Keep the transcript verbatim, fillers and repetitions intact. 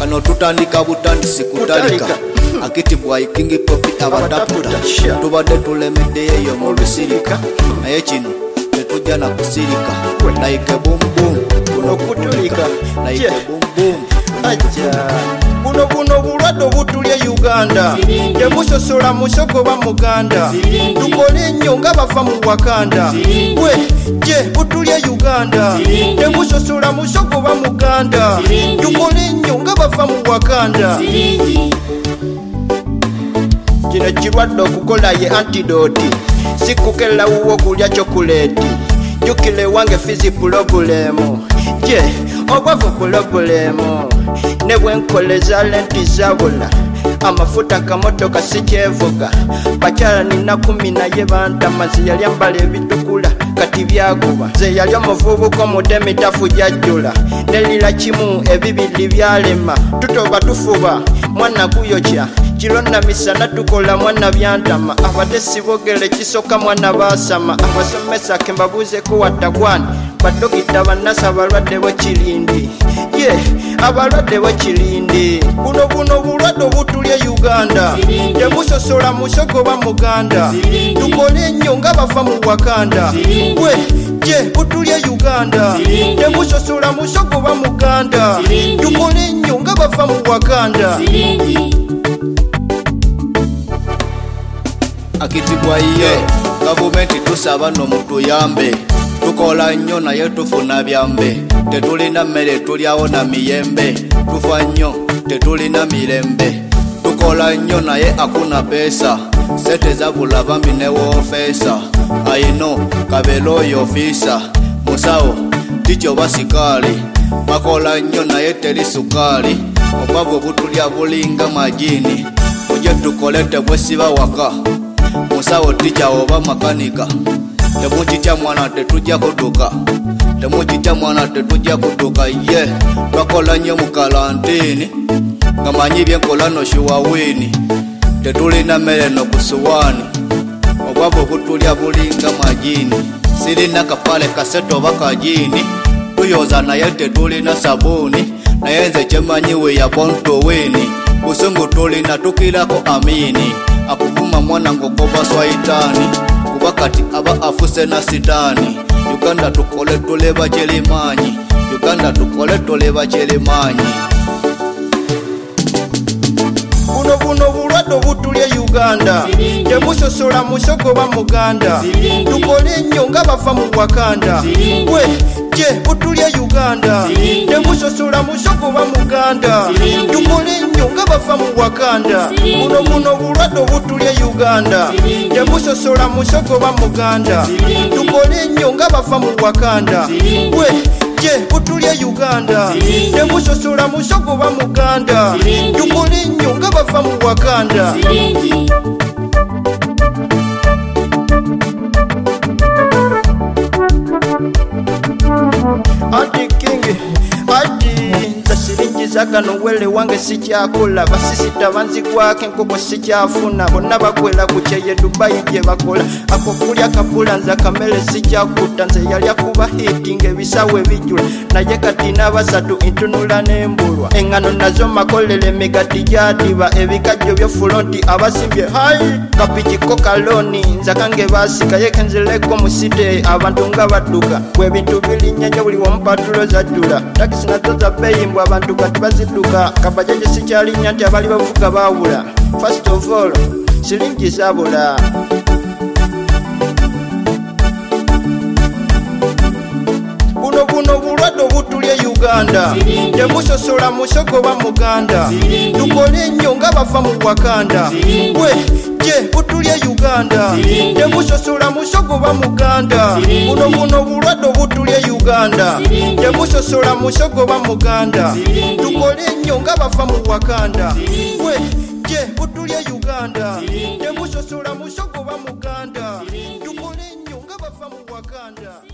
Kano tutandika butandisi kutalika akiti bwa ikingi popi abadapura tubadde tulemedde yeyo mu lusirika naye kino tetujja na kusirika like boom boom kuno kutulika like boom boom aja buno buno bulwadde obutulye Uganda temusosola musoko ba muganda tukole nnyo nga bava mu Wakanda we je butulye Uganda temusosola musoko ba muganda tukole nnyo nga bava mu Wakanda kino kirwadde okukola ye antidote sikukela wuwo kulya chokoleti jukile wange fizi pulobulemu je obwavu pulobulemu ne bwenkoleza lenti zabula amafuta kamotoka sikyevuga bakyala nina kumi naye bantamazi yali ambala ebitukula kati byaguba ze yali omuvubuka omutemi tafujajjula nelira kimu ebibiri byalema tutoba tufuba mwana guyokya kilonna misana tukola mwana byantama abatesi bogere kisoka mwana basama abasomesa kembabuuzeko wattagwani badokita bannasa abalwadde bwekirindi ye yeah, abalwadde bwekirindi buno buno bulwadde obutulye Uganda temusosola musoko ba muganda tukole nnyo nga bava mu Wakanda we je butulye Uganda temusosola musoko ba muganda tukole nnyo nga bava mu Wakanda akitibwa iye gavumenti tusaba n'omutuyambe tukola nnyo naye tufuna byambe tetulina mmere tulyawo na miyembe tufa nnyo tetulina mirembe tukola nnyo naye akuna pesa sente zabula bambi ne woofeesa ayino kabela oyo ofisa musawo tikyo basikali bakola nnyo naye teri sukali obwavu obutulya bulinga majini muje tukole tebwesiba waka musawo tija oba makanika temukitya mwana tetujja kutuka temukitya mwana tetujja kutuka ye twakola nnyo mu kalantini nga manyi byenkola noshuwawini tetulina mmere no ku suwaani obwavu obutulya bulinga majini sirina kapale kasete oba kajini tuyoza naye tetulina sabuuni naye nze kyemanyi we yabontowini busungu tulina tukirako amini akuvuma mwana ngogoba swaitani kuba kati aba afuse na sitani Uganda tukole tuleba kyelimanyi Uganda tukole tuleba kyelimanyi buno buno bulwadde obutulye Uganda temusosola musoko ba muganda tukole nnyo nga bava mu Wakanda we je butulye Uganda temusosola musoko ba muganda tukole nnyo nga bava mu Wakanda buno buno bulwadde obutulye Uganda temusosola musoko ba muganda tukole nnyo nga bava mu Wakanda we je butulye Uganda temusosola musoko ba muganda tukole nnyo nga bava mu Wakanda ati kingi ati tasiringiza kano wele wange sikyakola basisita banzikwako enkoko sikyafuna bonna bakwera ku kyeye Dubai gye bakola ako kulya kapula nza kamere sikyakuta nze yalya kuba hitinga ebisawo ebijula naye kati n'abasatu ntunula n'embulwa engano nazo makolere emigati gyadiba ebikajjo by'efulonti abasimbye hai kapikiko kaloni nza kange baasigaye kenzireko musite abantu nga badduka bwe bintu birinnyanya buli womupatulo zaddula takisi nazo za beyimbwa abantu kati bazidduka kabajaje sikyalinnya nti abali bavuga baawula first of all siringi zabula buno buno bulwadde obutulye Uganda temusosola musoko ba muganda tukole nnyo nga bava mu Wakanda we je butulye Uganda temusosola musoko ba muganda buno buno bulwadde obutulye Uganda temusosola musoko ba muganda tukole nnyo nga bava mu Wakanda we je butulye Uganda temusosola musoko ba muganda tukole nnyo nga bava mu Wakanda